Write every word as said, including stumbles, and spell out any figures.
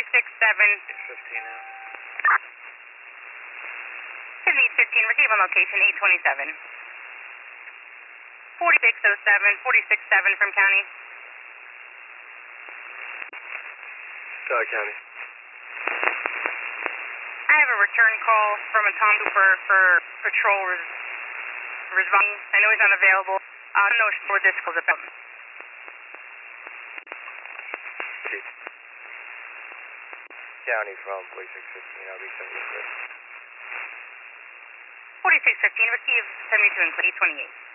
six seven. six fifteen now. Sydney eight fifteen, receive on location eight twenty-seven. forty-six oh seven, forty-six seven from county. Sorry, county. I have a return call from a Tom Cooper for patrol res responding. I know he's unavailable. I don't know where this goes about. County from forty-six fifteen, I'll be seventy-six. forty-six fifteen, receive seventy-two and eight twenty-eight.